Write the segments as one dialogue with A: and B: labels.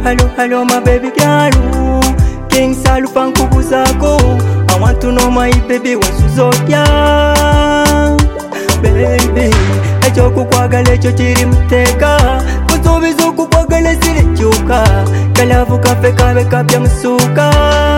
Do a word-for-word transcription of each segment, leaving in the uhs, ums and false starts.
A: hello, hello, my baby girl. King Salu Pankubuzako. I want to know my baby what's Zodiac. Baby, echo kukwagala echo chiri mteka. Kutubizo kukwagala zile chuka. Kalavu kafe kabe kapya msuka.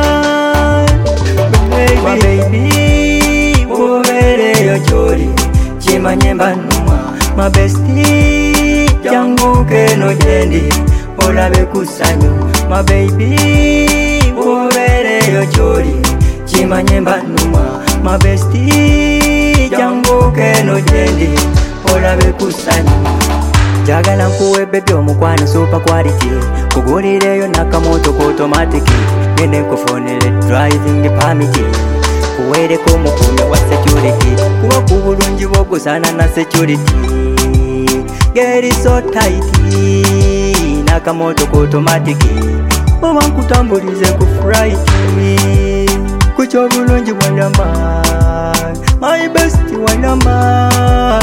A: Baby, my baby, uwere yo chori. Chima nyemba numa, my bestie. Jangu keno jendi, olabe kusanyo. My baby, uwere yo chori. Chima nyemba numa, my bestie. Jangu keno jendi, olabe kusanyo. Jagala nkuwe baby omukwano super quality. Kugurireyo nakamoto ku automatic. Ngende nkufonele driving permit. Kuwere ko mukumi wa security. Kuwa kubulungi bwogusana na security. Get it so tight. Nakamoto ku automatic. Oba nkutambulize ku flight. Kucho bulungi bwandama. My bestie wandama.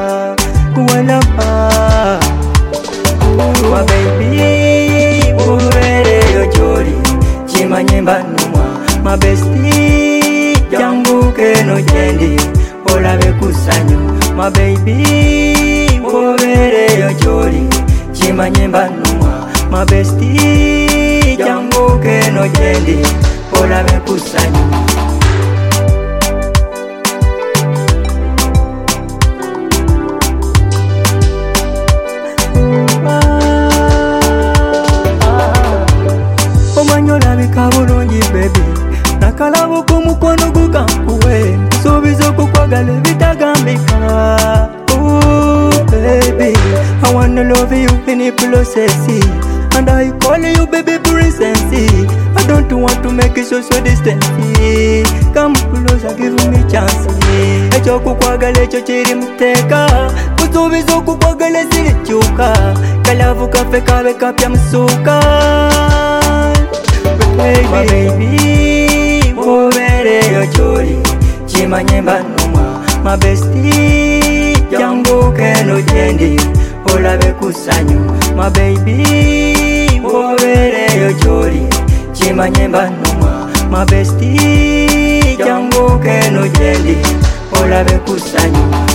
A: Wandama. My baby, uwere yo chori. Chima nyemba numa, my bestie. Jangu keno jendi, olabe kusanyo. My baby, uwere yo chori. Chima nyemba numa, my bestie. Jangu keno jendi, olabe kusanyo. Baby, nakalabu kumukono gukankuwe. Subizo kukwagale bitagambika. Ooh, baby, I wanna love you in a process. And I call you baby princess. I don't want to make it so so distant. Come closer, give me chance. Echo kukwagale echo chiri mteka. Kusubizo kukwagale zili chuka. Kalavu kafe kabe kapya msuka. Baby, my baby, uwere yo chori. Chima nyemba numa, my bestie. Jangu keno jendi, olabe kusanyo. My baby, uwere yo chori. Chima nyemba numa, my bestie. Jangu keno jendi, olabe kusanyo.